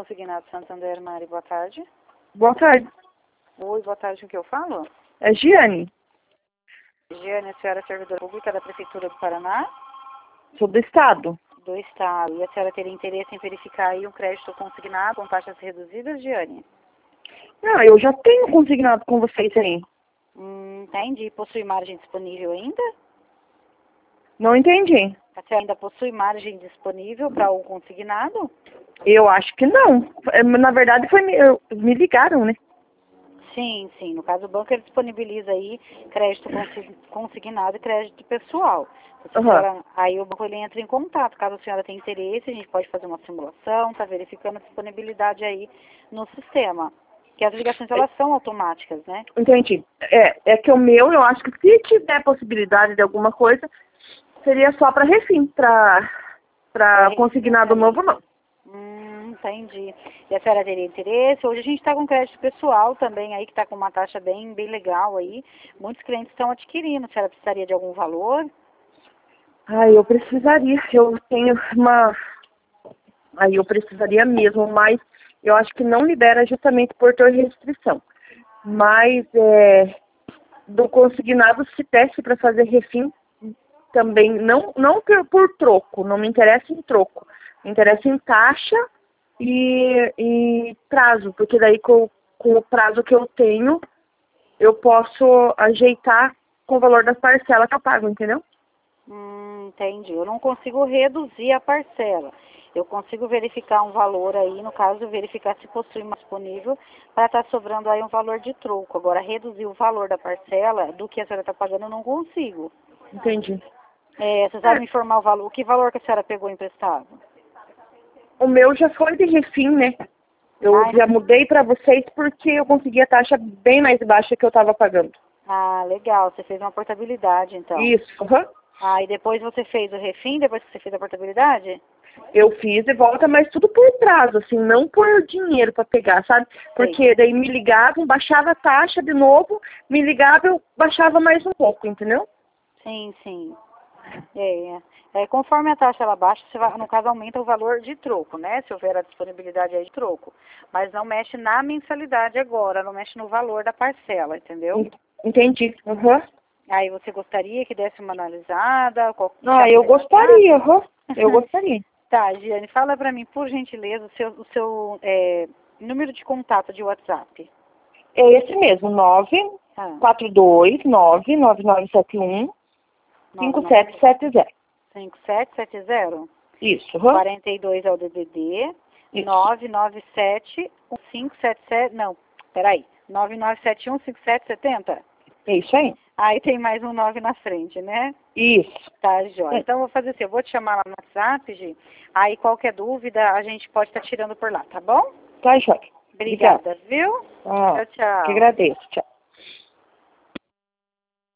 Consignado Santander, Mari, boa tarde. Boa tarde. Oi, boa tarde, com que eu falo? É Giane. Giane, a senhora é servidora pública da Prefeitura do Paraná? Sou do Estado. Do Estado. E a senhora teria interesse em verificar aí um crédito consignado com taxas reduzidas, Giane? Não, eu já tenho consignado com vocês aí. Entendi. Possui margem disponível ainda? Não entendi. A senhora ainda possui margem disponível para o consignado? Eu acho que não. Na verdade, me ligaram, né? Sim, sim. No caso, o banco ele disponibiliza aí crédito consignado e crédito pessoal. Aí o banco ele entra em contato. Caso a senhora tenha interesse, a gente pode fazer uma simulação, tá verificando a disponibilidade aí no sistema. Que as ligações, elas são automáticas, né? Entendi. É que o meu, eu acho que se tiver possibilidade de alguma coisa, seria só para refim, para consignado novo, não. Entendi. E a senhora teria interesse? Hoje a gente está com crédito pessoal também aí, que está com uma taxa bem legal aí. Muitos clientes estão adquirindo. A senhora precisaria de algum valor? Eu precisaria. Eu tenho uma... Aí eu precisaria mesmo, mas eu acho que não libera justamente por ter restrição. Mas do consignado, se teste para fazer refim, também, não por troco, não me interessa em troco. Me interessa em taxa e prazo, porque daí com o prazo que eu tenho, eu posso ajeitar com o valor das parcelas que eu pago, entendeu? Entendi. Eu não consigo reduzir a parcela. Eu consigo verificar um valor aí, no caso, verificar se possui mais disponível para estar sobrando aí um valor de troco. Agora, reduzir o valor da parcela do que a senhora está pagando, eu não consigo. Entendi. Você sabe me informar o valor? Que valor que a senhora pegou emprestado? O meu já foi de refim, né? Eu já mudei para vocês porque eu consegui a taxa bem mais baixa que eu estava pagando. Legal. Você fez uma portabilidade, então. Isso. E depois você fez o refim, depois que você fez a portabilidade? Eu fiz de volta, mas tudo por prazo, assim, não por dinheiro para pegar, sabe? Porque daí me ligavam, baixava a taxa de novo, me ligava, eu baixava mais um pouco, entendeu? Sim, sim. Conforme a taxa ela baixa, você vai, no caso, aumenta o valor de troco, né? Se houver a disponibilidade aí de troco. Mas não mexe na mensalidade agora, não mexe no valor da parcela, entendeu? Entendi. Aí você gostaria que desse uma analisada? Eu gostaria, eu gostaria. Tá, Giane, fala pra mim, por gentileza, o seu número de contato de WhatsApp. É esse mesmo, 942999971 5770. 5770? Isso. 42 é o DDD. 997 1577. Não, peraí. 99715770? É isso aí. Aí tem mais um 9 na frente, né? Isso. Tá, Jóia. Então, eu vou fazer assim, eu vou te chamar lá no WhatsApp, Gi. Aí, qualquer dúvida, a gente pode estar tirando por lá, tá bom? Tá, Jóia. Obrigada, viu? Tchau, tchau. Que agradeço. Tchau.